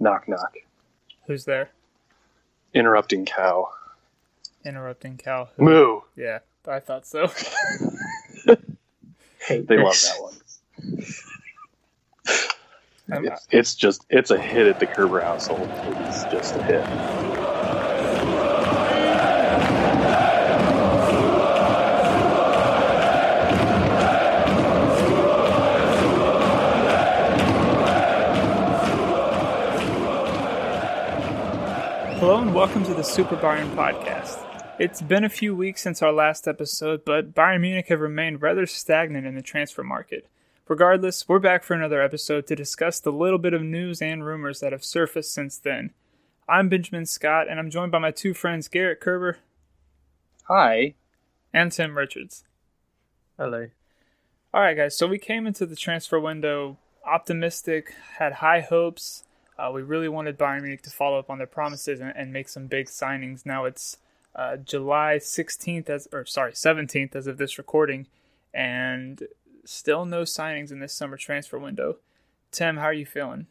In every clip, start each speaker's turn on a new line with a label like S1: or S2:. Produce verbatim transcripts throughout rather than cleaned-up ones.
S1: Knock, knock.
S2: Who's there?
S1: Interrupting cow.
S2: Interrupting cow. Who?
S1: Moo.
S2: Yeah, I thought so.
S1: Hey, they love that one.
S2: Um,
S1: It's, it's just, it's a hit at the Kerber household. It's just a hit.
S2: Hello and welcome to the Super Bayern podcast. It's been a few weeks since our last episode, but Bayern Munich have remained rather stagnant in the transfer market. Regardless, we're back for another episode to discuss the little bit of news and rumors that have surfaced since then. I'm Benjamin Scott, and I'm joined by my two friends Garrett Kerber.
S1: Hi.
S2: And Tim Richards.
S3: Hello.
S2: Alright guys, so we came into the transfer window optimistic, had high hopes. Uh, we really wanted Bayern Munich to follow up on their promises and, and make some big signings. Now it's uh, July sixteenth, as or sorry, seventeenth as of this recording, and still no signings in this summer transfer window. Tim, how are you feeling?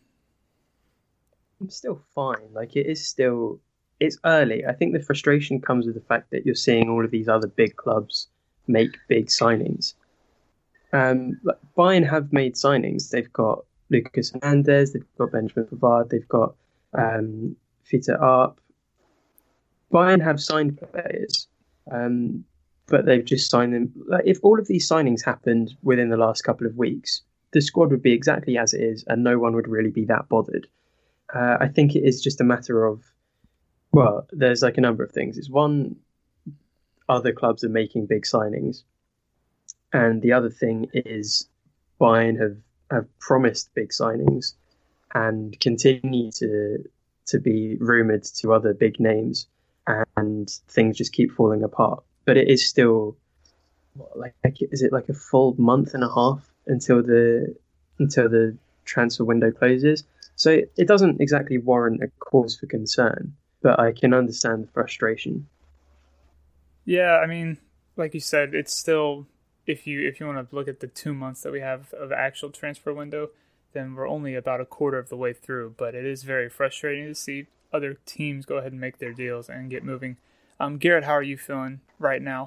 S3: I'm still fine. Like, it is still, it's early. I think the frustration comes with the fact that you're seeing all of these other big clubs make big signings. Um, like Bayern have made signings. They've got Lucas Hernandez, they've got Benjamin Pavard, they've got um, Fiete Arp. Bayern have signed players, um, but they've just signed them. Like, if all of these signings happened within the last couple of weeks, the squad would be exactly as it is, and no one would really be that bothered. Uh, I think it is just a matter of, well, there's like a number of things. It's one, other clubs are making big signings, and the other thing is Bayern have have promised big signings and continue to to be rumoured to other big names, and things just keep falling apart. But it is still what, like is it like a full month and a half until the until the transfer window closes? So it, it doesn't exactly warrant a cause for concern, but I can understand the frustration.
S2: Yeah, I mean, like you said, it's still. If you if you want to look at the two months that we have of actual transfer window, then we're only about a quarter of the way through. But it is very frustrating to see other teams go ahead and make their deals and get moving. Um, Garrett, how are you feeling right now?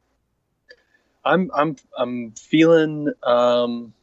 S1: I'm I'm I'm feeling um,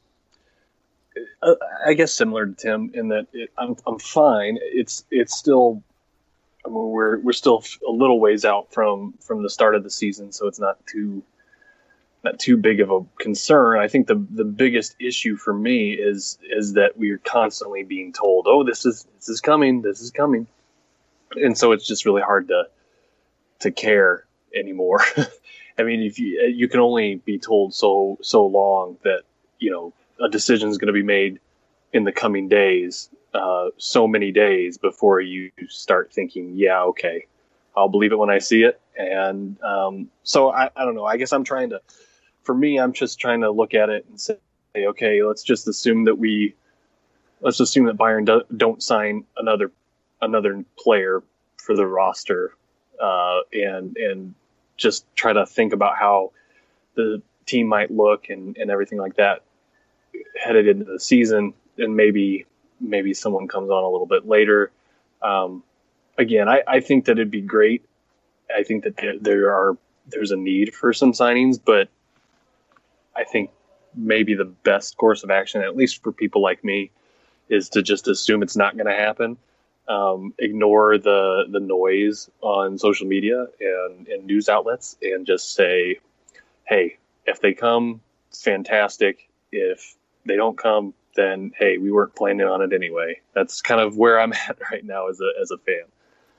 S1: I guess similar to Tim in that it, I'm I'm fine. It's it's still I mean, we're we're still a little ways out from from the start of the season, so it's not too. Not too big of a concern. I think the the biggest issue for me is is that we're constantly being told, "Oh, this is this is coming, this is coming," and so it's just really hard to to care anymore. I mean, if you you can only be told so so long that you know a decision is going to be made in the coming days, uh, so many days before you start thinking, "Yeah, okay, I'll believe it when I see it." And um, so I, I don't know. I guess I'm trying to. For me, I'm just trying to look at it and say, okay, let's just assume that we, let's assume that Bayern do, don't sign another another player for the roster, uh, and and just try to think about how the team might look and, and everything like that headed into the season, and maybe maybe someone comes on a little bit later. Um, again, I, I think that it'd be great. I think that there, there are there's a need for some signings, but I think maybe the best course of action, at least for people like me, is to just assume it's not going to happen. Um, ignore the the noise on social media and, and news outlets, and just say, hey, if they come, fantastic. If they don't come, then hey, we weren't planning on it anyway. That's kind of where I'm at right now as a as a fan.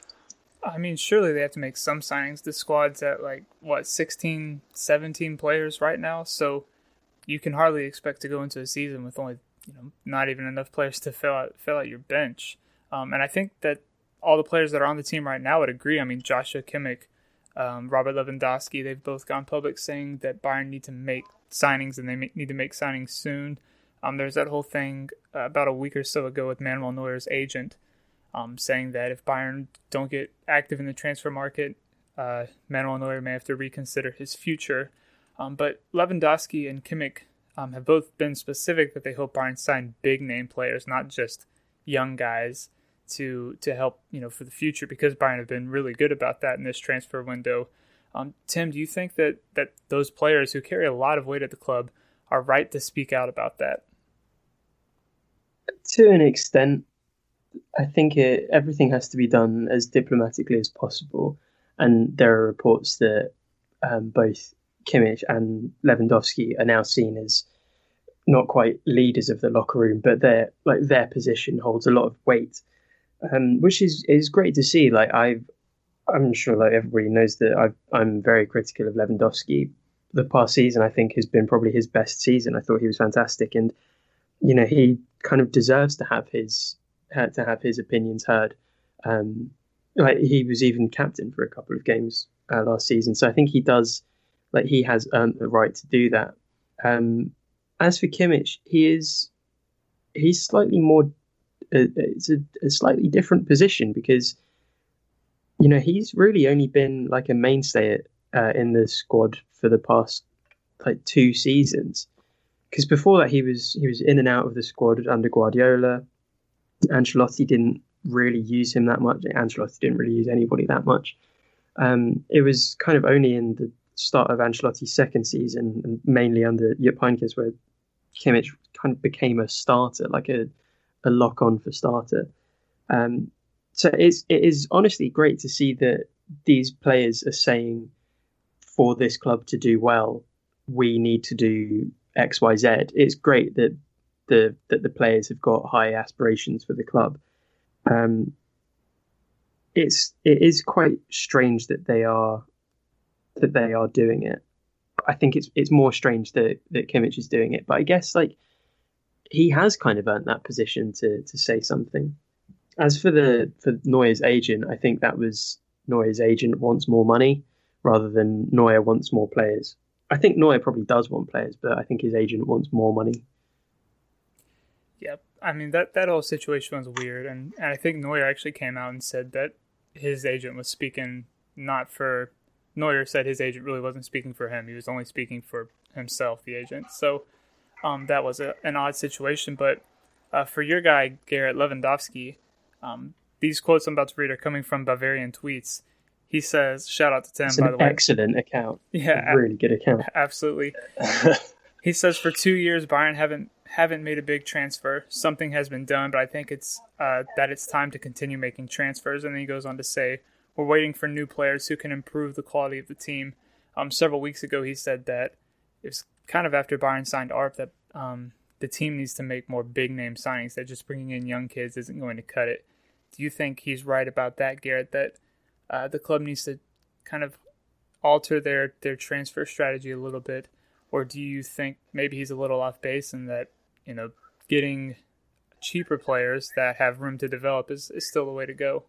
S2: I mean, surely they have to make some signings. The squad's at like, what, sixteen, seventeen players right now? So you can hardly expect to go into a season with only, you know, not even enough players to fill out fill out your bench. Um, and I think that all the players that are on the team right now would agree. I mean, Joshua Kimmich, um, Robert Lewandowski, they've both gone public saying that Bayern need to make signings and they make, need to make signings soon. Um, there's that whole thing uh, about a week or so ago with Manuel Neuer's agent, Um, saying that if Bayern don't get active in the transfer market, uh, Manuel Neuer may have to reconsider his future. Um, but Lewandowski and Kimmich um, have both been specific that they hope Bayern sign big name players, not just young guys to to help, you know, for the future, because Bayern have been really good about that in this transfer window. Um, Tim, do you think that, that those players who carry a lot of weight at the club are right to speak out about that?
S3: To an extent, I think it, everything has to be done as diplomatically as possible. And there are reports that um, both Kimmich and Lewandowski are now seen as not quite leaders of the locker room, but their like their position holds a lot of weight, um, which is is great to see. Like I've, I'm sure like everybody knows that I've, I'm very critical of Lewandowski. The past season, I think, has been probably his best season. I thought he was fantastic, and you know he kind of deserves to have his to have his opinions heard. Um, like he was even captain for a couple of games uh, last season, so I think he does. Like he has earned the right to do that. Um, as for Kimmich, he is he's slightly more. Uh, it's a, a slightly different position because you know he's really only been like a mainstay at, uh, in the squad for the past like two seasons. Because before that, he was he was in and out of the squad under Guardiola. Ancelotti didn't really use him that much. Ancelotti didn't really use anybody that much. Um, it was kind of only in the start of Ancelotti's second season, and mainly under Jupp Heynckes, where Kimmich kind of became a starter, like a, a lock-on for starter. Um, so it's, it is honestly great to see that these players are saying, for this club to do well, we need to do X, Y, Z. It's great that the that the players have got high aspirations for the club. Um, it's it is quite strange that they are that they are doing it. I think it's it's more strange that that Kimmich is doing it. But I guess like he has kind of earned that position to to say something. As for the for Neuer's agent, I think that was Neuer's agent wants more money rather than Neuer wants more players. I think Neuer probably does want players, but I think his agent wants more money.
S2: Yep. I mean, that, that whole situation was weird. And, and I think Neuer actually came out and said that his agent was speaking not for... Neuer said his agent really wasn't speaking for him. He was only speaking for himself, the agent. So um, that was a, an odd situation. But uh, for your guy, Garrett Lewandowski, um, these quotes I'm about to read are coming from Bavarian Tweets. He says, shout out to Tim,
S3: it's
S2: by
S3: an
S2: the way.
S3: Excellent account.
S2: Yeah.
S3: A really good account.
S2: Absolutely. He says, for two years, Bayern haven't haven't made a big transfer. Something has been done, but I think it's uh, that it's time to continue making transfers. And then he goes on to say, we're waiting for new players who can improve the quality of the team. Um, several weeks ago, he said that it was kind of after Bayern signed Arp that um, the team needs to make more big-name signings, that just bringing in young kids isn't going to cut it. Do you think he's right about that, Garrett, that uh, the club needs to kind of alter their, their transfer strategy a little bit? Or do you think maybe he's a little off base and that, you know, getting cheaper players that have room to develop is, is still the way to go?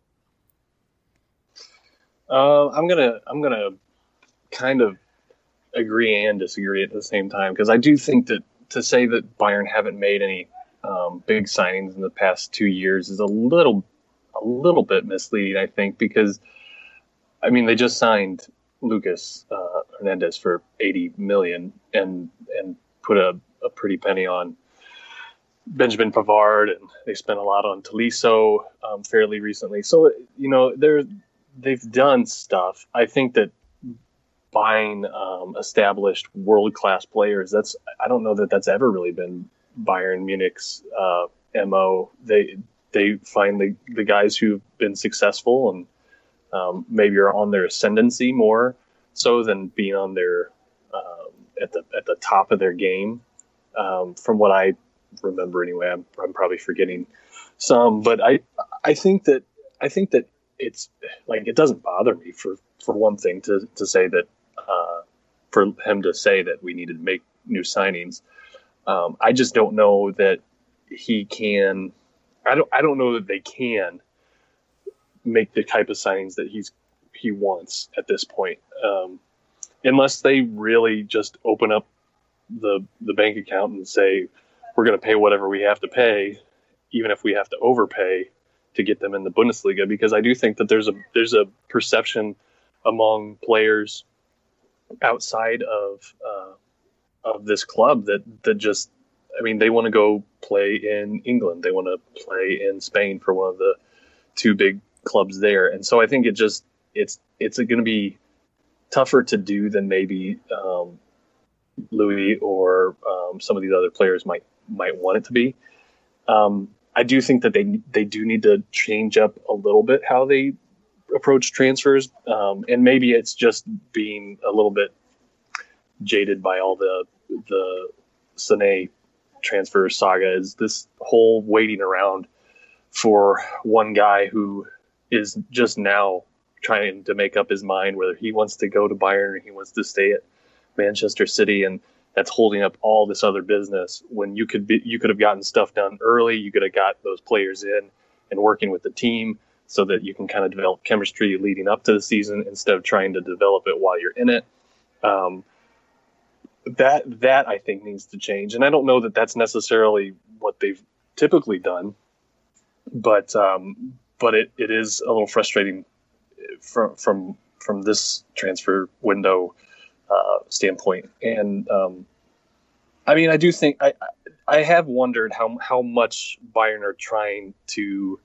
S1: Uh, I'm gonna I'm gonna kind of agree and disagree at the same time, because I do think that to say that Bayern haven't made any um, big signings in the past two years is a little a little bit misleading, I think, because I mean they just signed Lucas uh, Hernandez for eighty million and and put a, a pretty penny on Benjamin Pavard, and they spent a lot on Tolisso um, fairly recently. So you know they're they've done stuff. I think that buying um, established world class players, that's I don't know that that's ever really been Bayern Munich's uh, M O. They they find the the guys who've been successful and um, maybe are on their ascendancy more so than being on their um, at the at the top of their game. Um, from what I remember, anyway, I'm, I'm probably forgetting some, but I I think that I think that it's like it doesn't bother me for, for one thing to to say that uh, for him to say that we needed to make new signings. Um, I just don't know that he can. I don't I don't know that they can make the type of signings that he's he wants at this point, um, unless they really just open up the the bank account and say we're going to pay whatever we have to pay, even if we have to overpay to get them in the Bundesliga. Because I do think that there's a there's a perception among players outside of uh, of this club that that just I mean they want to go play in England, they want to play in Spain for one of the two big clubs there. And so I think it just it's it's going to be tougher to do than maybe um, Louis or um, some of these other players might might want it to be. Um, I do think that they they do need to change up a little bit how they approach transfers, um, and maybe it's just being a little bit jaded by all the the Sané transfer saga. Is this whole waiting around for one guy who is just now trying to make up his mind whether he wants to go to Bayern or he wants to stay at Manchester City, and that's holding up all this other business when you could be you could have gotten stuff done early. You could have got those players in and working with the team so that you can kind of develop chemistry leading up to the season instead of trying to develop it while you're in it. Um, that that I think needs to change, and I don't know that that's necessarily what they've typically done, but um, but it, it is a little frustrating from from from this transfer window uh, standpoint. And um, I mean, I do think I I have wondered how how much Bayern are trying to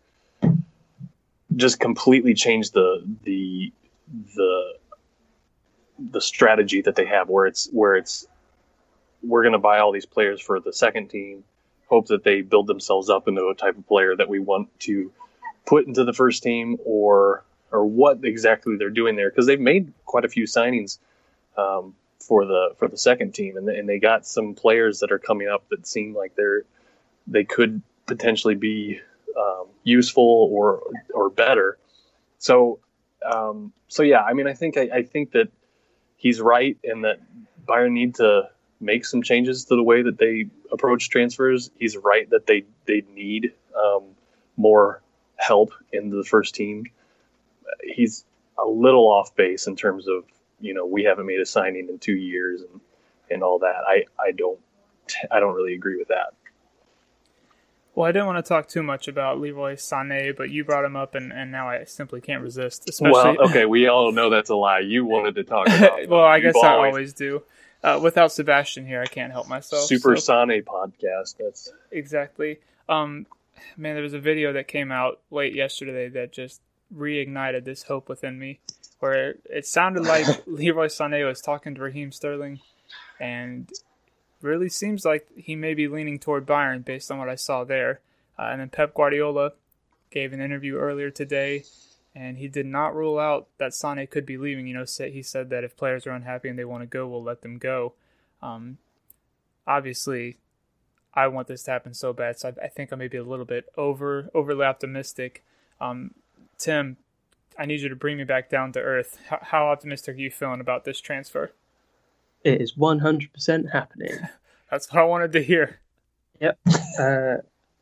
S1: just completely change the the the the strategy that they have, where it's where it's we're going to buy all these players for the second team, hope that they build themselves up into a type of player that we want to put into the first team, or or what exactly they're doing there, because they've made quite a few signings um, for the for the second team, and and they got some players that are coming up that seem like they're they could potentially be um, useful or or better. So um, so yeah, I mean, I think I, I think that he's right in that Bayern need to make some changes to the way that they approach transfers. He's right that they they need um, more help in the first team. He's a little off base in terms of, you know, we haven't made a signing in two years and, and all that. I, I don't I don't really agree with that.
S2: Well, I didn't want to talk too much about Leroy Sané, but you brought him up, and, and now I simply can't resist. Especially...
S1: Well, okay, we all know that's a lie. You wanted to talk about it.
S2: Well, I guess I always, always do. Uh, without Sebastian here, I can't help myself.
S1: Super
S2: so.
S1: Sané podcast. That's
S2: exactly. Um, man, there was a video that came out late yesterday that just reignited this hope within me, where it sounded like Leroy Sané was talking to Raheem Sterling, and really seems like he may be leaning toward Bayern based on what I saw there. Uh, and then Pep Guardiola gave an interview earlier today, and he did not rule out that Sané could be leaving. You know, he said that if players are unhappy and they want to go, we'll let them go. Um, obviously, I want this to happen so bad, so I, I think I may be a little bit over overly optimistic. Um, Tim, I need you to bring me back down to earth. How, how optimistic are you feeling about this transfer?
S3: It is one hundred percent happening.
S2: That's what I wanted to hear.
S3: Yep. Uh,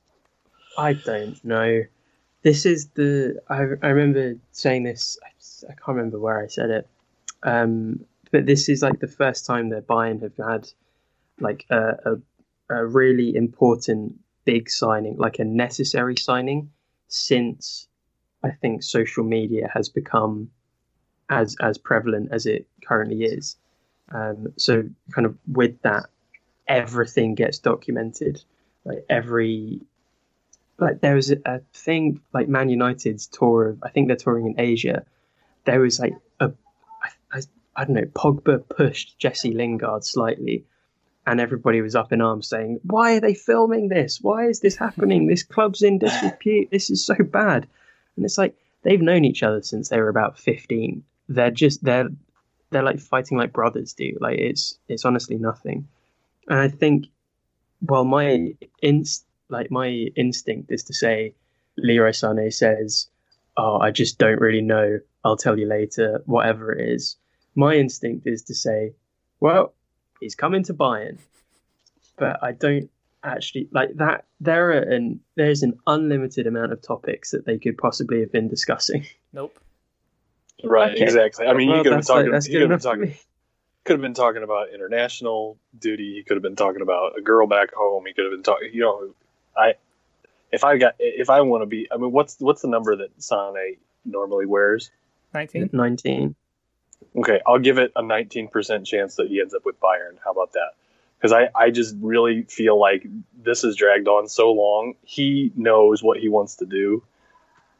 S3: I don't know. This is the... I, I remember saying this... I, I can't remember where I said it. Um, but this is like the first time that Bayern have had like a, a, a really important big signing, like a necessary signing, since I think social media has become as as prevalent as it currently is. Um, so kind of with that, everything gets documented. Like every, like there was a, a thing like Man United's tour of, I think they're touring in Asia. There was like a, I, I, I don't know, Pogba pushed Jesse Lingard slightly, and everybody was up in arms saying, "Why are they filming this? Why is this happening? This club's in disrepute. This is so bad." And it's like they've known each other since they were about fifteen. They're just they're. They're like fighting like brothers do. Like it's it's honestly nothing. And I think, well, my inst like my instinct is to say, Leroy Sané says, "Oh, I just don't really know. I'll tell you later." Whatever it is, my instinct is to say, "Well, he's coming to Bayern," but I don't actually like that. There are an there's an unlimited amount of topics that they could possibly have been discussing.
S2: Nope.
S1: Right,
S3: Okay.
S1: exactly. I mean,
S3: Well,
S1: you could have been talking.
S3: like, that's
S1: you could have been
S3: good enough for
S1: talking.
S3: me.
S1: Could have been talking about international duty. He could have been talking about a girl back home. He could have been talking. You know, I if I got if I want to be. I mean, what's what's the number that Sané normally wears?
S2: nineteen?
S3: nineteen.
S1: Okay, I'll give it a nineteen percent chance that he ends up with Bayern. How about that? Because I, I just really feel like this has dragged on so long. He knows what he wants to do.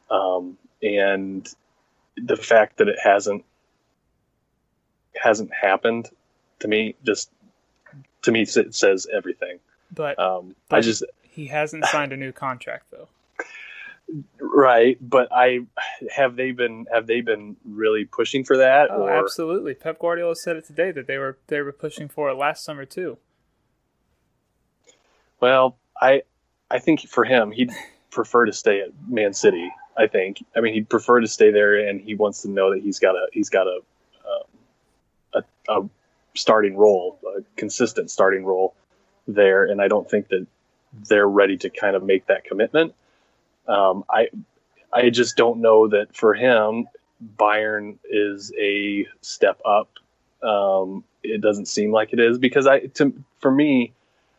S1: um, and the fact that it hasn't hasn't happened to me just to me it says everything.
S2: But,
S1: um,
S2: but
S1: I just
S2: he hasn't signed a new contract though.
S1: Right, but I have they been have they been really pushing for that?
S2: Oh,
S1: or
S2: absolutely. Pep Guardiola said it today that they were they were pushing for it last summer too.
S1: Well, I I think for him he'd prefer to stay at Man City. I think. I mean, he'd prefer to stay there, and he wants to know that he's got a he's got a um, a, a starting role, a consistent starting role there. And I don't think that they're ready to kind of make that commitment. Um, I I just don't know that for him, Bayern is a step up. Um, it doesn't seem like it is because I to, for me,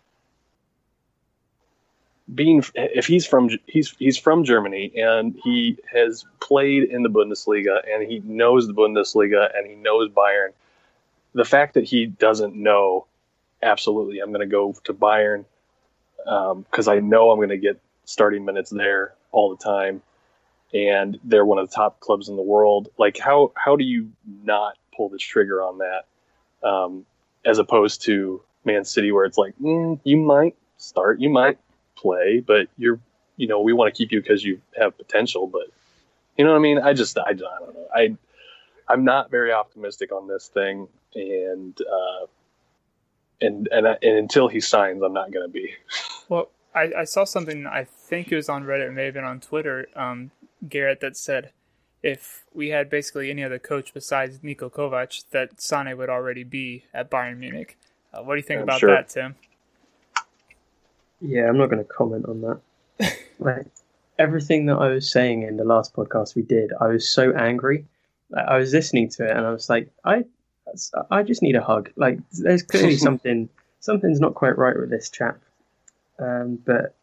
S1: being if he's from he's he's from Germany and he has played in the Bundesliga and he knows the Bundesliga and he knows Bayern. The fact that he doesn't know, absolutely, I'm going to go to Bayern because um, I know I'm going to get starting minutes there all the time, and they're one of the top clubs in the world. Like, how how do you not pull the trigger on that, um, as opposed to Man City, where it's like, mm, you might start, you might play, but you're, you know, we want to keep you because you have potential. But you know what I mean? I just, I, I don't know. I, I'm not very optimistic on this thing, and uh, and and and until he signs, I'm not going to be.
S2: Well, I, I saw something, I think it was on Reddit, it may have been on Twitter, um, Garrett, that said if we had basically any other coach besides Niko Kovac, that Sane would already be at Bayern Munich. Uh, what do you think
S1: I'm
S2: about
S1: sure.
S2: that, Tim?
S3: Yeah, I'm not going to comment on that. Like, everything that I was saying in the last podcast we did, I was so angry. Like, I was listening to it and I was like, I, I just need a hug. Like, there's clearly something, something's not quite right with this chap. Um, but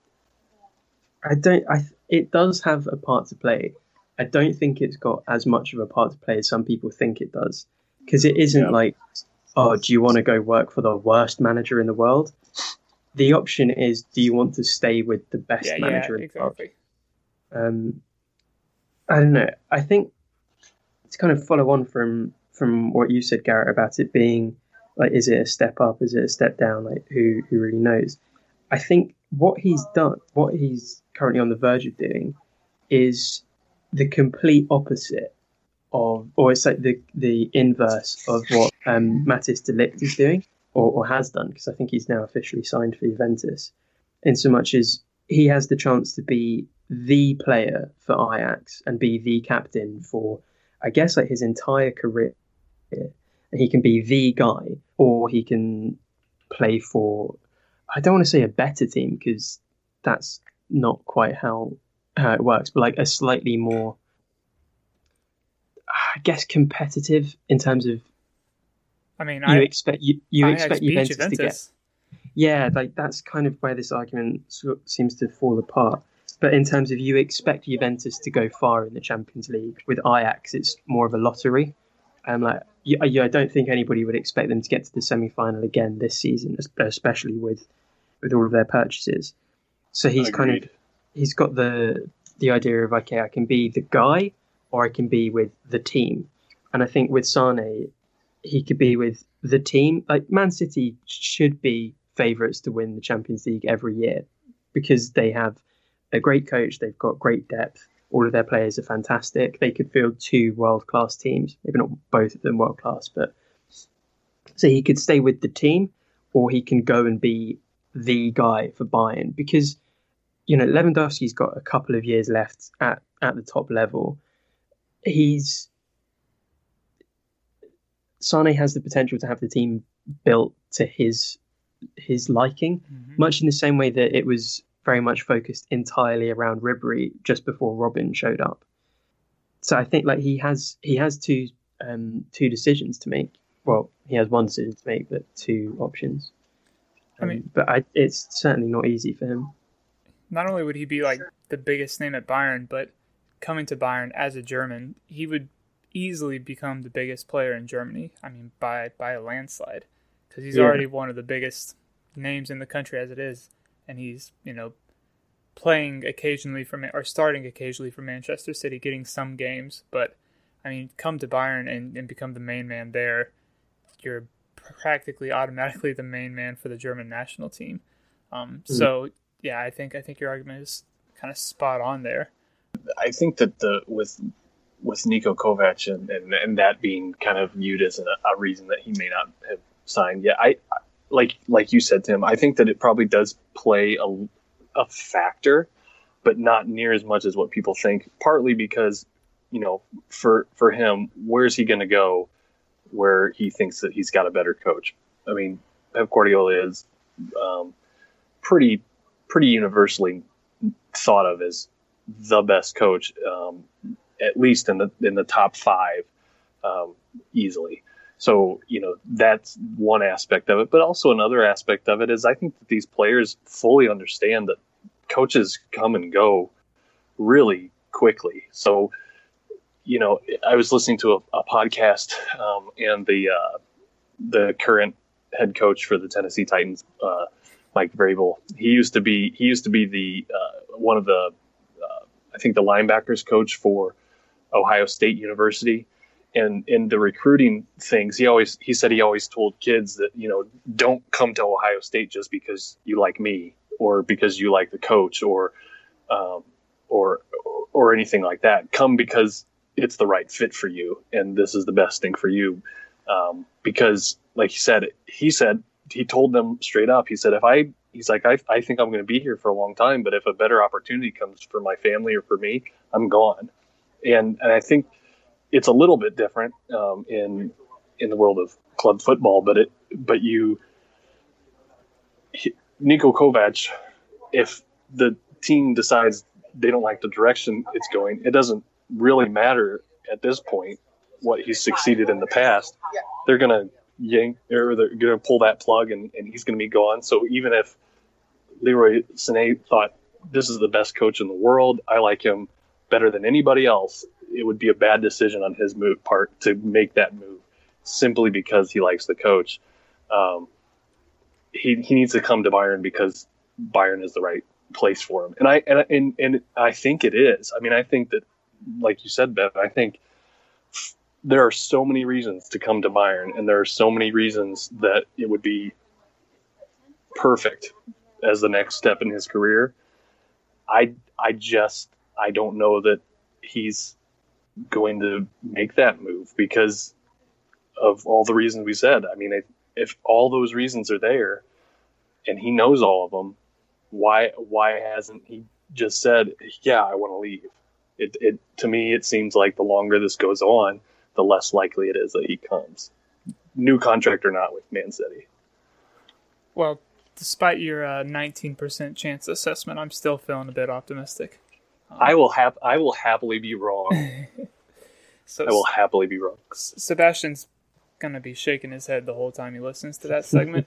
S3: I don't. I it does have a part to play. I don't think it's got as much of a part to play as some people think it does, because it isn't
S1: Yeah.
S3: like, oh, do you want to go work for the worst manager in the world? The option is, do you want to stay with the best
S2: Yeah,
S3: manager
S2: yeah,
S3: in the world?
S2: exactly.
S3: Um, I don't know. I think to kind of follow on from from what you said, Garrett, about it being like, is it a step up? Is it a step down? Like, who who really knows? I think what he's done, what he's currently on the verge of doing, is the complete opposite of, or it's like the the inverse of what um, Matthijs de Ligt is doing, or, or has done, because I think he's now officially signed for Juventus. In so much as he has the chance to be the player for Ajax and be the captain for, I guess, like his entire career. And he can be the guy, or he can play for, I don't want to say a better team, because that's not quite how how it works, but like a slightly more, I guess, competitive in terms of,
S2: I mean,
S3: you
S2: I
S3: expect you, you
S2: Ajax
S3: expect
S2: beat
S3: Juventus,
S2: Juventus
S3: to get, yeah, like that's kind of where this argument sort of seems to fall apart. But in terms of, you expect Juventus to go far in the Champions League, with Ajax it's more of a lottery. Um, like you, you, I don't think anybody would expect them to get to the semi-final again this season, especially with with all of their purchases. So he's
S1: Agreed.
S3: kind of he's got the the idea of, okay, I can be the guy or I can be with the team. And I think with Sane, he could be with the team. Like, Man City should be favourites to win the Champions League every year because they have a great coach, they've got great depth, all of their players are fantastic. They could field two world-class teams, maybe not both of them world-class, but so he could stay with the team or he can go and be the guy for Bayern, because, you know, Lewandowski's got a couple of years left at, at the top level. He's Sane has the potential to have the team built to his his liking,
S2: mm-hmm.
S3: much in the same way that it was very much focused entirely around Ribery just before Robin showed up. So I think like he has he has two um, two decisions to make. Well, he has one decision to make, but two options. Um,
S2: I mean,
S3: but I, it's certainly not easy for him.
S2: Not only would he be like the biggest name at Bayern, but coming to Bayern as a German, he would easily become the biggest player in Germany. I mean, by by a landslide, because he's
S3: Yeah.
S2: already one of the biggest names in the country as it is, and he's, you know, playing occasionally for or starting occasionally for Manchester City, getting some games. But I mean, come to Bayern and, and become the main man there, you're practically automatically the main man for the German national team. Um, mm-hmm. So yeah, I think I think your argument is kind of spot on there.
S1: I think that the with with Niko Kovac and, and, and that being kind of viewed as a, a reason that he may not have signed. Yeah, I like like you said, Tim. I think that it probably does play a, a factor, but not near as much as what people think. Partly because, you know, for for him, where's he going to go where he thinks that he's got a better coach? I mean, Pep Guardiola is um, pretty pretty universally thought of as the best coach, um, at least in the in the top five, um, easily. So, you know, that's one aspect of it. But also another aspect of it is I think that these players fully understand that coaches come and go really quickly. So, you know, I was listening to a, a podcast um, and the uh, the current head coach for the Tennessee Titans, uh, Mike Vrabel, he used to be he used to be the uh, one of the uh, I think the linebackers coach for Ohio State University. And in the recruiting things, he always he said he always told kids that, you know, don't come to Ohio State just because you like me or because you like the coach or um, or or anything like that. Come because it's the right fit for you and this is the best thing for you. Um, because, like he said, he said he told them straight up. He said, if I he's like I I think I'm going to be here for a long time, but if a better opportunity comes for my family or for me, I'm gone. And and I think it's a little bit different um, in in the world of club football, but it but you he, Niko Kovac, if the team decides they don't like the direction it's going, it doesn't really matter at this point what he's succeeded in the past. They're gonna yank or they're gonna pull that plug and, and he's gonna be gone. So even if Leroy Sané thought this is the best coach in the world, I like him better than anybody else, it would be a bad decision on his move part to make that move simply because he likes the coach. Um, he he needs to come to Bayern because Bayern is the right place for him, and I and and and I think it is. I mean, I think that, like you said, Bev, I think there are so many reasons to come to Bayern, and there are so many reasons that it would be perfect as the next step in his career. I I just I don't know that he's going to make that move because of all the reasons we said. I mean, if, if all those reasons are there and he knows all of them, why why hasn't he just said, yeah, I want to leave? It, it to me, it seems like the longer this goes on, the less likely it is that he comes. New contract or not with Man City.
S2: Well, despite your uh, nineteen percent chance assessment, I'm still feeling a bit optimistic.
S1: I will have. I will happily be wrong.
S2: so
S1: I will happily be wrong.
S2: Sebastian's gonna be shaking his head the whole time he listens to that segment.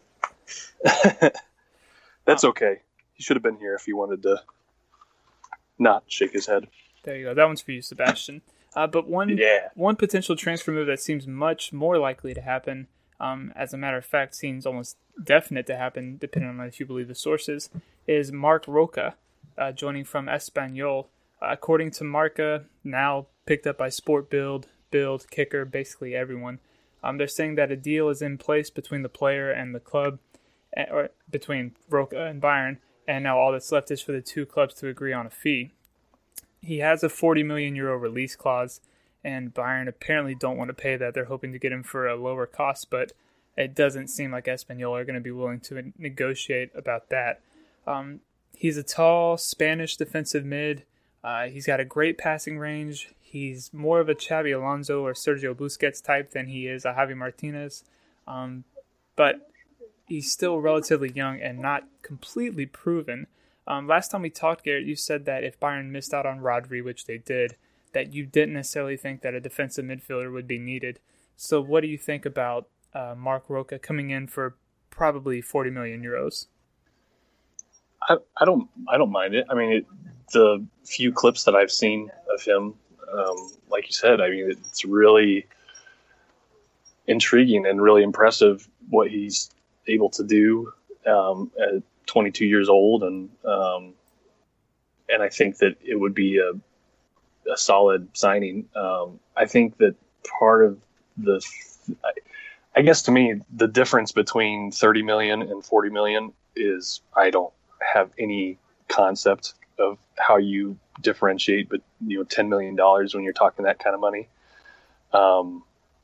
S1: That's okay. He should have been here if he wanted to not shake his head.
S2: There you go. That one's for you, Sebastian. Uh, but one
S1: yeah.
S2: one potential transfer move that seems much more likely to happen, um, as a matter of fact, seems almost definite to happen, depending on if you believe the sources, is Marc Roca uh, joining from Espanyol. Uh, according to Marca, now picked up by Sport Bild, Bild, Kicker, basically everyone, um, they're saying that a deal is in place between the player and the club, or between Roca and Bayern, and now all that's left is for the two clubs to agree on a fee. He has a forty million euro release clause, and Bayern apparently don't want to pay that. They're hoping to get him for a lower cost, but it doesn't seem like Espanyol are going to be willing to negotiate about that. Um, he's a tall Spanish defensive mid. Uh, he's got a great passing range. He's more of a Xabi Alonso or Sergio Busquets type than he is a Javi Martinez. Um, but he's still relatively young and not completely proven. Um, last time we talked, Garrett, you said that if Bayern missed out on Rodri, which they did, that you didn't necessarily think that a defensive midfielder would be needed. So what do you think about uh, Marc Roca coming in for probably forty million euros?
S1: I, I don't I don't mind it. I mean, it, the few clips that I've seen of him, um, like you said, I mean, it's really intriguing and really impressive what he's able to do um, at twenty-two years old. And um, and I think that it would be a, a solid signing. Um, I think that part of the, I, I guess to me, the difference between thirty million and forty million is I don't have any concept of how you differentiate, but you know, ten million dollars when you're talking that kind of money. Um,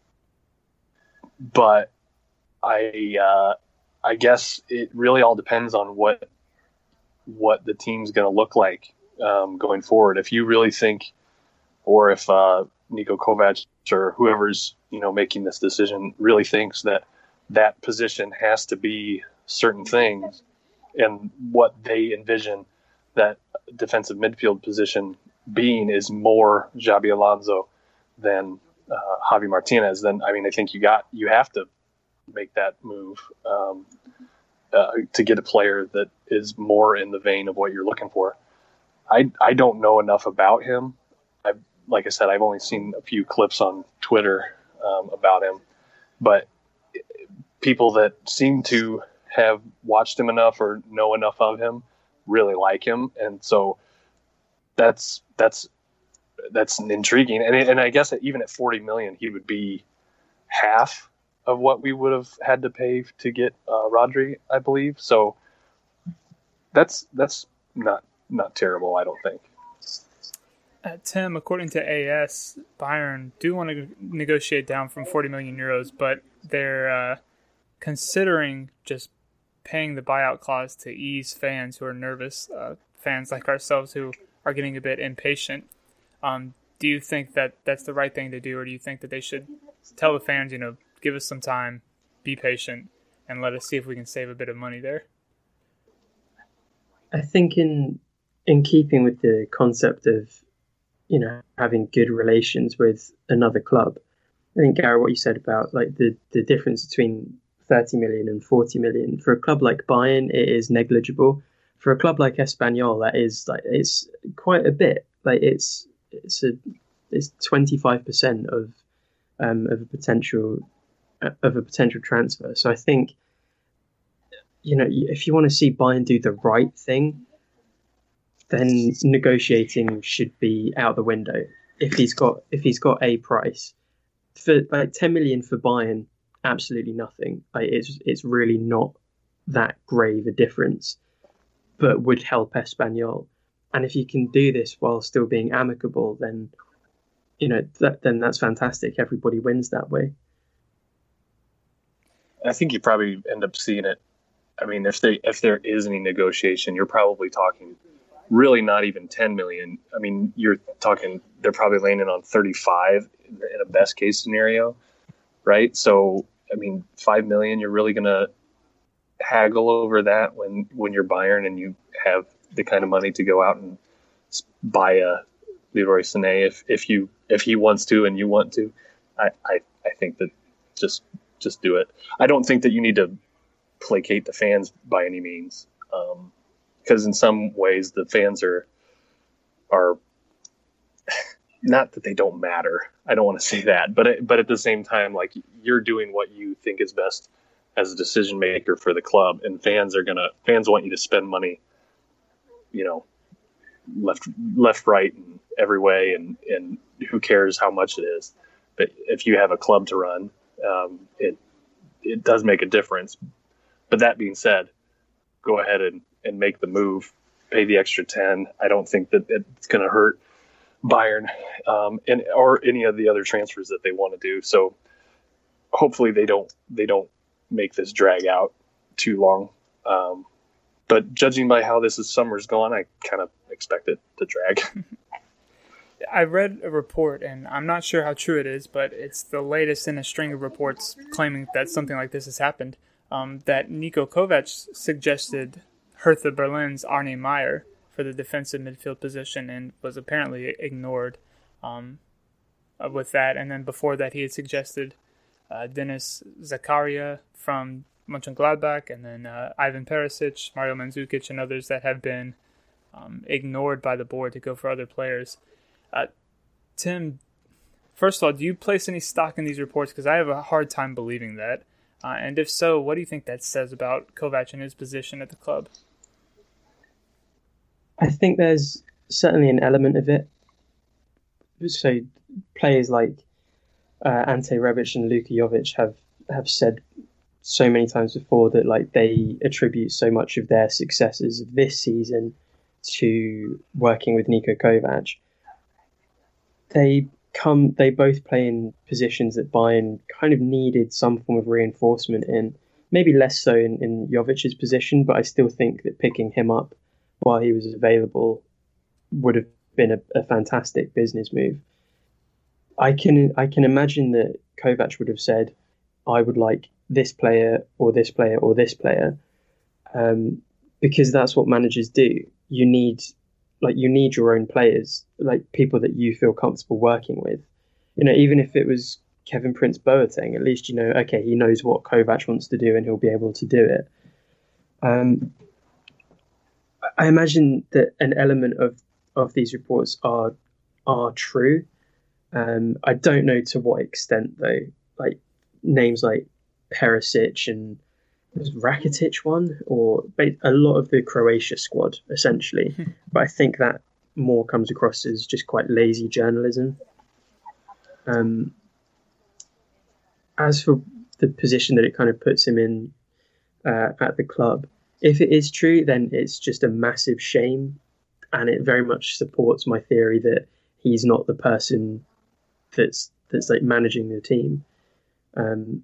S1: but I, uh, I guess it really all depends on what what the team's going to look like um, going forward. If you really think, or if uh, Niko Kovac or whoever's you know making this decision really thinks that that position has to be certain things, and what they envision that defensive midfield position being is more Xabi Alonso than uh, Javi Martinez, then I mean I think you got you have to make that move um, uh, to get a player that is more in the vein of what you're looking for. I I don't know enough about him. I like I said, I've only seen a few clips on Twitter um, about him, but people that seem to have watched him enough or know enough of him really like him, and so that's that's that's intriguing. And and I guess that even at forty million, he would be half of what we would have had to pay to get uh, Rodri, I believe. So that's that's not not terrible, I don't think.
S2: Uh, Tim, according to A S, Bayern do want to negotiate down from forty million euros, but they're uh, considering just paying the buyout clause to ease fans who are nervous, uh, fans like ourselves who are getting a bit impatient. Um, do you think that that's the right thing to do, or do you think that they should tell the fans, you know, give us some time, be patient, and let us see if we can save a bit of money there?
S3: I think in in keeping with the concept of, you know, having good relations with another club, I think, Gary, what you said about like the, the difference between thirty million and forty million, for a club like Bayern, it is negligible. For a club like Espanyol, that is like, it's quite a bit. Like it's it's a it's twenty-five percent of um of a potential of a potential transfer. So I think, you know, if you want to see Bayern do the right thing, then negotiating should be out the window. If he's got if he's got a price for like ten million for Bayern, absolutely nothing. Like, it's it's really not that grave a difference, but would help Espanyol. And if you can do this while still being amicable, then you know that then that's fantastic. Everybody wins that way.
S1: I think you probably end up seeing it. I mean, if they if there is any negotiation, you're probably talking really not even ten million. I mean, you're talking they're probably landing on thirty-five in a best case scenario, right? So, I mean, five million, you're really going to haggle over that when, when you're Bayern and you have the kind of money to go out and buy a Leroy Sané if, if you if he wants to and you want to. I, I, I think that just just do it. I don't think that you need to placate the fans by any means. Um, because in some ways the fans are are not that they don't matter. I don't want to say that, but it, but at the same time, like, you're doing what you think is best as a decision maker for the club, and fans are gonna fans want you to spend money, you know, left left right and every way, and and who cares how much it is. But if you have a club to run, um, it it does make a difference. But that being said, go ahead and and make the move, pay the extra ten. I don't think that it's going to hurt Bayern um, and or any of the other transfers that they want to do. So hopefully they don't they don't make this drag out too long. Um, but judging by how this is summer's gone, I kind of expect it to drag.
S2: I read a report, and I'm not sure how true it is, but it's the latest in a string of reports claiming that something like this has happened. Um, that Niko Kovac suggested Hertha Berlin's Arne Meyer for the defensive midfield position and was apparently ignored um, with that. And then before that, he had suggested uh, Dennis Zakaria from Mönchengladbach, and then uh, Ivan Perisic, Mario Mandzukic, and others that have been um, ignored by the board to go for other players. Uh, Tim, first of all, do you place any stock in these reports? Because I have a hard time believing that. Uh, and if so, what do you think that says about Kovac and his position at the club?
S3: I think there's certainly an element of it. So players like uh, Ante Rebic and Luka Jovic have have said so many times before that like they attribute so much of their successes this season to working with Niko Kovac. They come. They both play in positions that Bayern kind of needed some form of reinforcement in. Maybe less so in, in Jovic's position, but I still think that picking him up while he was available would have been a, a fantastic business move. I can I can imagine that Kovac would have said, "I would like this player or this player or this player," um, because that's what managers do. You need like you need your own players, like people that you feel comfortable working with. You know, even if it was Kevin Prince Boateng, at least you know, okay, he knows what Kovac wants to do and he'll be able to do it. Um, I imagine that an element of, of these reports are are true. Um, I don't know to what extent though. Like names like Perisic and was Rakitic one, or a lot of the Croatia squad essentially. But I think that more comes across as just quite lazy journalism. Um, as for the position that it kind of puts him in uh, at the club, if it is true, then it's just a massive shame, and it very much supports my theory that he's not the person that's that's like managing the team, um,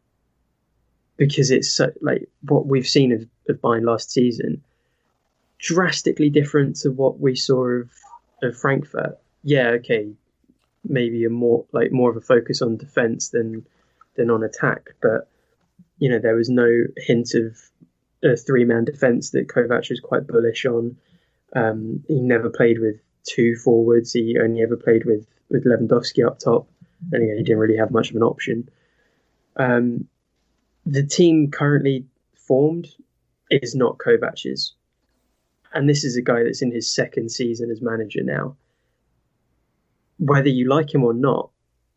S3: because it's so, like what we've seen of, of Bayern last season, drastically different to what we saw of of Frankfurt. Yeah, okay, maybe a more like more of a focus on defense than than on attack, but you know there was no hint of a three-man defense that Kovac was quite bullish on. Um, he never played with two forwards. He only ever played with, with Lewandowski up top. And again, he didn't really have much of an option. Um, the team currently formed is not Kovac's. And this is a guy that's in his second season as manager now. Whether you like him or not,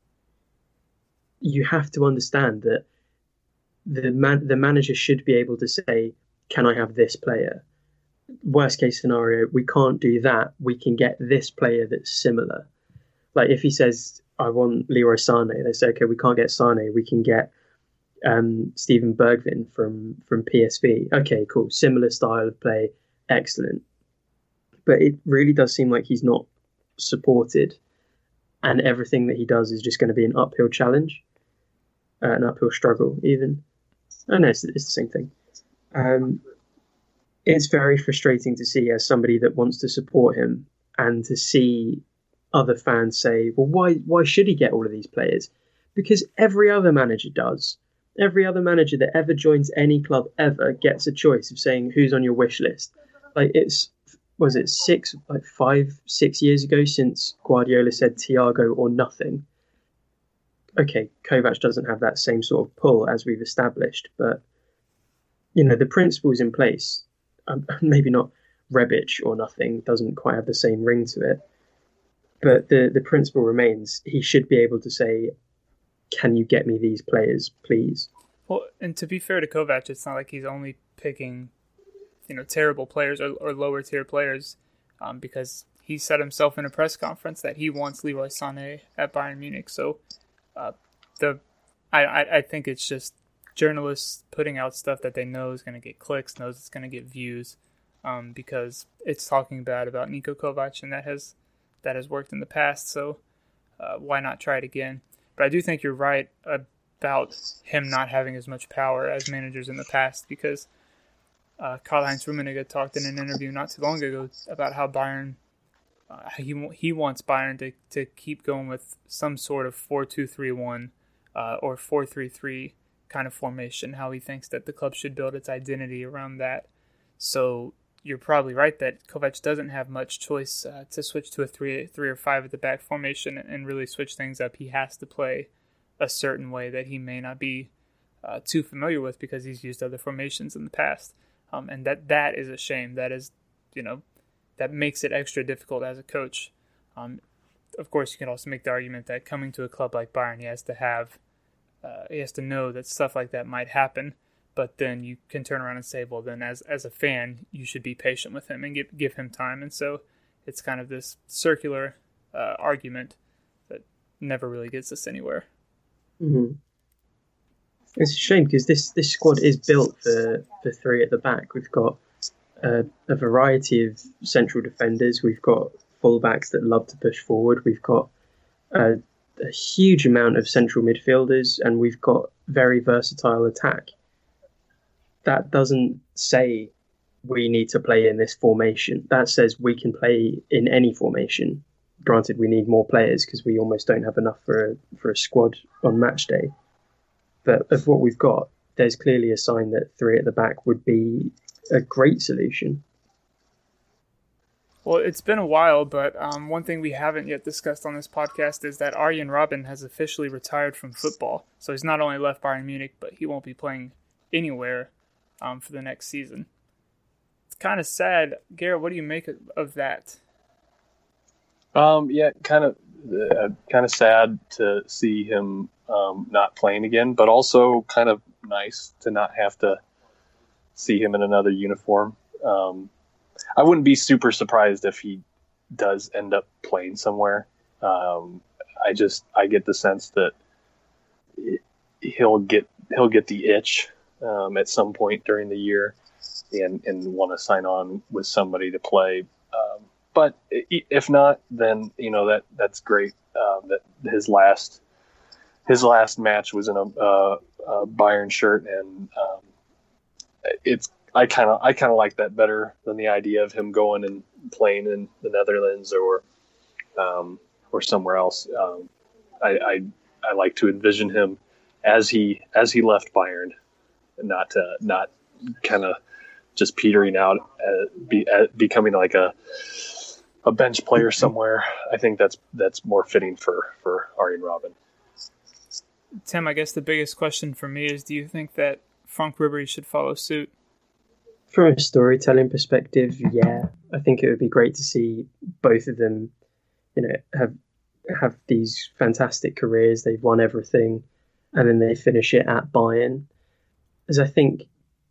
S3: you have to understand that the man, the manager should be able to say, can I have this player? Worst case scenario, we can't do that. We can get this player that's similar. Like if he says, I want Leroy Sané, they say, okay, we can't get Sané. We can get um, Steven Bergvin from, from P S V. Okay, cool. Similar style of play. Excellent. But it really does seem like he's not supported, and everything that he does is just going to be an uphill challenge, uh, an uphill struggle even. Oh no, it's, it's the same thing. Um, it's very frustrating to see as somebody that wants to support him, and to see other fans say, well, why why should he get all of these players? Because every other manager does. Every other manager that ever joins any club ever gets a choice of saying who's on your wish list. Like it's, was it six, like five, six years ago since Guardiola said Thiago or nothing. Okay, Kovac doesn't have that same sort of pull as we've established, but you know the principle's in place. Um, maybe not Rebic or nothing, doesn't quite have the same ring to it, but the the principle remains. He should be able to say, "Can you get me these players, please?"
S2: Well, and to be fair to Kovac, it's not like he's only picking, you know, terrible players or, or lower tier players, um, because he said himself in a press conference that he wants Leroy Sané at Bayern Munich. So. Uh, the I, I, I think it's just journalists putting out stuff that they know is going to get clicks, knows it's going to get views, um, because it's talking bad about Niko Kovac, and that has that has worked in the past. So uh, why not try it again? But I do think you're right about him not having as much power as managers in the past, because uh, Karl-Heinz Rummenigge talked in an interview not too long ago about how Bayern. Uh, he he wants Bayern to, to keep going with some sort of four two three one uh, or four three three kind of formation, how he thinks that the club should build its identity around that. So you're probably right that Kovac doesn't have much choice uh, to switch to a three three or five at the back formation and really switch things up. He has to play a certain way that he may not be uh, too familiar with because he's used other formations in the past. Um, and that that is a shame. That is, you know, that makes it extra difficult as a coach. Um, of course, you can also make the argument that coming to a club like Bayern, he has to have, uh, he has to know that stuff like that might happen. But then you can turn around and say, well, then as as a fan, you should be patient with him and give give him time. And so it's kind of this circular uh, argument that never really gets us anywhere.
S3: Mm-hmm. It's a shame because this, this squad is built for, for three at the back. We've got a, a variety of central defenders. We've got fullbacks that love to push forward. We've got a, a huge amount of central midfielders, and we've got very versatile attack. That doesn't say we need to play in this formation. That says we can play in any formation. Granted, we need more players because we almost don't have enough for a, for a squad on match day. But of what we've got, there's clearly a sign that three at the back would be a great solution.
S2: Well, it's been a while, but um, one thing we haven't yet discussed on this podcast is that Arjen Robben has officially retired from football. So he's not only left Bayern Munich, but he won't be playing anywhere um, for the next season. It's kind of sad. Garrett, what do you make of, of that?
S1: Um, yeah, kind of, uh, kind of sad to see him um, not playing again, but also kind of nice to not have to see him in another uniform. Um, I wouldn't be super surprised if he does end up playing somewhere. Um, I just I get the sense that he'll get he'll get the itch um, at some point during the year and and want to sign on with somebody to play. Um, but if not, then you know that that's great. Uh, that his last his last match was in a, uh, a Bayern shirt, and um, it's. I kind of I kind of like that better than the idea of him going and playing in the Netherlands or um, or somewhere else. Um, I, I I like to envision him as he as he left Bayern, not uh, not kind of just petering out, uh, be, uh, becoming like a a bench player somewhere. I think that's that's more fitting for for Arjen Robben.
S2: Tim, I guess the biggest question for me is: do you think that Frank Ribery should follow suit?
S3: From a storytelling perspective, yeah, I think it would be great to see both of them, you know, have have these fantastic careers. They've won everything, and then they finish it at Bayern. As I think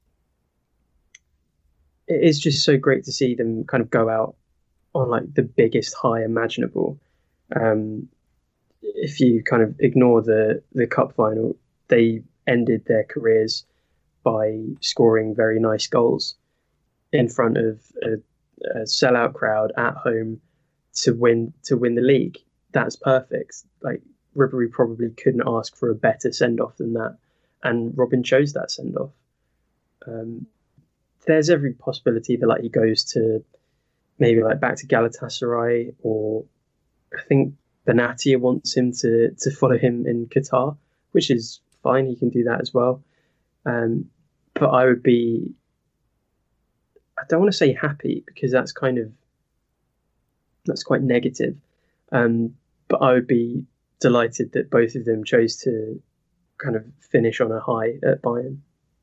S3: it is just so great to see them kind of go out on like the biggest high imaginable. Um, if you kind of ignore the the cup final, they ended their careers by scoring very nice goals in front of a, a sellout crowd at home to win to win the league. That's perfect. Like Ribery probably couldn't ask for a better send off than that, and Robben chose that send off. Um, there's every possibility that like he goes to maybe like back to Galatasaray, or I think Benatia wants him to to follow him in Qatar, which is fine. He can do that as well. Um, but I would be, I don't want to say happy because that's kind of, that's quite negative. Um, but I would be delighted that both of them chose to kind of finish on a high at Bayern.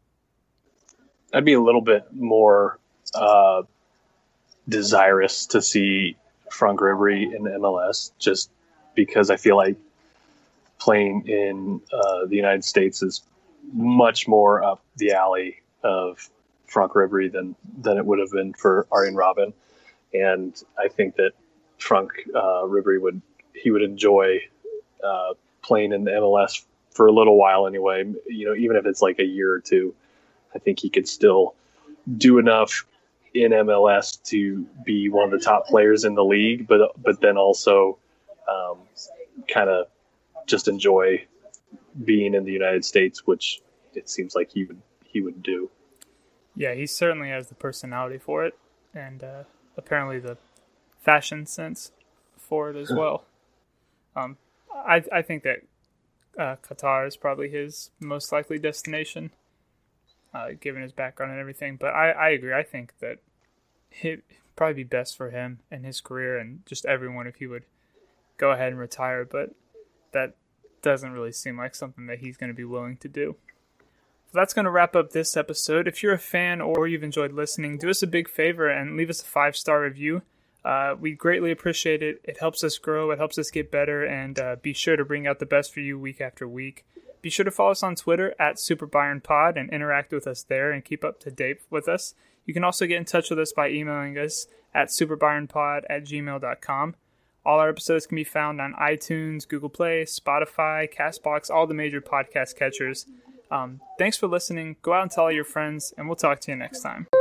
S1: I'd be a little bit more uh, desirous to see Frank Ribery in the M L S just because I feel like playing in uh, the United States is much more up the alley of Frank Ribery than than it would have been for Arjen Robben, and I think that Frank uh, Ribery would he would enjoy uh, playing in the M L S for a little while anyway. You know, even if it's like a year or two, I think he could still do enough in M L S to be one of the top players in the league, but but then also um, kind of just enjoy being in the United States, which it seems like he would he would do.
S2: Yeah, he certainly has the personality for it, and uh, apparently the fashion sense for it as well. Um, I I think that uh, Qatar is probably his most likely destination, uh, given his background and everything. But I, I agree. I think that it'd probably be best for him and his career and just everyone if he would go ahead and retire. But that doesn't really seem like something that he's going to be willing to do. So that's going to wrap up this episode. If you're a fan or you've enjoyed listening, do us a big favor and leave us a five-star review. Uh, we greatly appreciate it. It helps us grow. It helps us get better. And uh, be sure to bring out the best for you week after week. Be sure to follow us on Twitter at SuperBayernPod and interact with us there and keep up to date with us. You can also get in touch with us by emailing us at superbyronpod at gmail dot com. All our episodes can be found on iTunes, Google Play, Spotify, CastBox, all the major podcast catchers. Um, thanks for listening. Go out and tell all your friends, and we'll talk to you next time.